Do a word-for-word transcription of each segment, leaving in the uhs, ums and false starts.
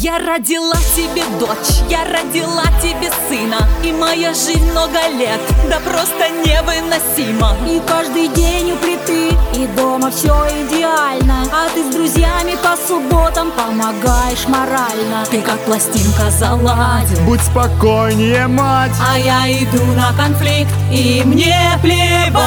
Я родила тебе дочь, я родила тебе сына, и моя жизнь много лет, да просто невыносима. И каждый день у плиты, и дома все идеально, а ты с друзьями по субботам помогаешь морально. Ты как пластинка заладил, будь спокойнее, мать. А я иду на конфликт, и мне плевать.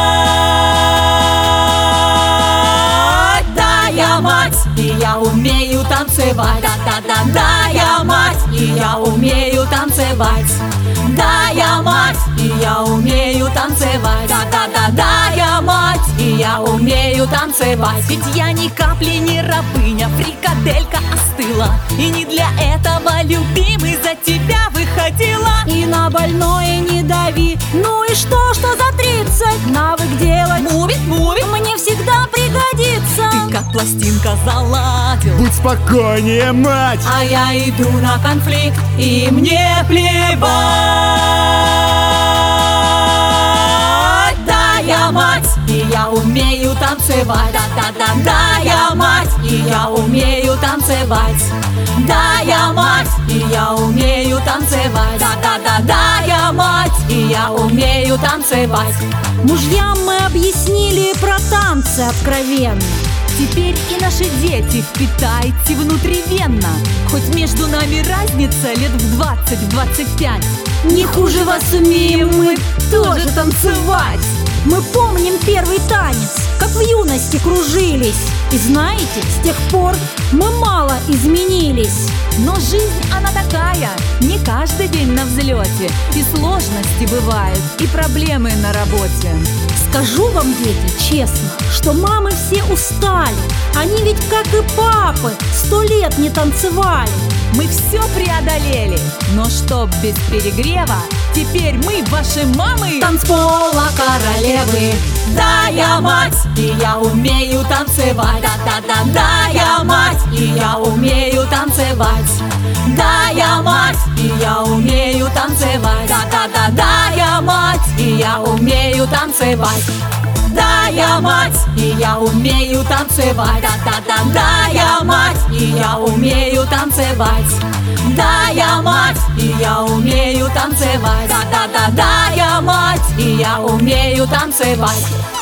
Да, я мать, и я умею танцевать. Да-да-да-да, я мать, и я умею танцевать. Да, я мать, и я умею танцевать. Да-да-да-да, я мать, и я умею танцевать. Ведь я ни капли не рабыня, фрикаделька остыла, и не для этого, любимый, за тебя выходила. И на больное не дави, ну и что, что за тридцать? Навык делать Мувит, мувит, мне всегда пригодится. ты как пластинка заладил, Будь спокойнее, мать. а я иду на конфликт, и мне плевать. Да, я мать, и я умею танцевать. Да-да-да-да, я мать, и я умею танцевать. Да, я мать, и я умею танцевать. Да-да-да-да, я мать, и я умею танцевать. Мужьям мы объяснили про танцы откровенно. Теперь и наши дети впитайте внутривенно. Хоть между нами разница лет в двадцать-двадцать пять, Не хуже вас умеем мы тоже танцевать. Мы помним первый танец, как в юности кружились. И знаете, с тех пор мы мало изменились. но жизнь она такая, не каждый день на взлете. И сложности бывают, и проблемы на работе. Скажу вам, дети, честно, что мамы все устали. Они ведь, как и папы, сто лет не танцевали. Мы все преодолели, но чтоб без перегрева, теперь мы ваши мамы танцпола королевы. Да, я мать, и я умею танцевать. Да-да-да-да, я мать, и я умею танцевать. Да, я мать, и я умею танцевать. Да-да-да-да, я мать, и я умею танцевать. Да, я мать, и я умею танцевать. Да-да-да-да, я мать, и я умею танцевать. Да, я мать, и я умею танцевать. Да-да-да-да, я мать, и я умею танцевать.